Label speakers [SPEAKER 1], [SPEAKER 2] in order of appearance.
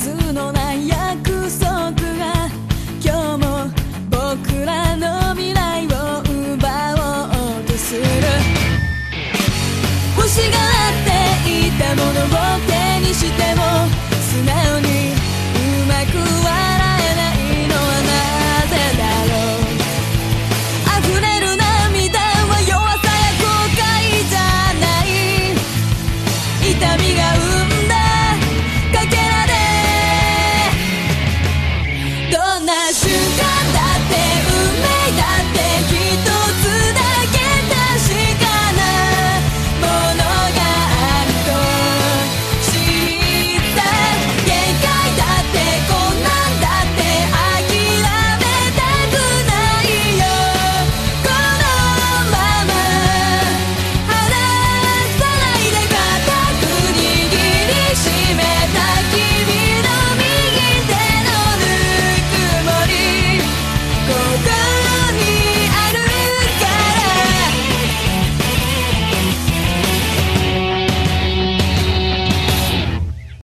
[SPEAKER 1] 数のない約束が今日も僕らの未来を奪おうとする。欲しがっていたものを手にしても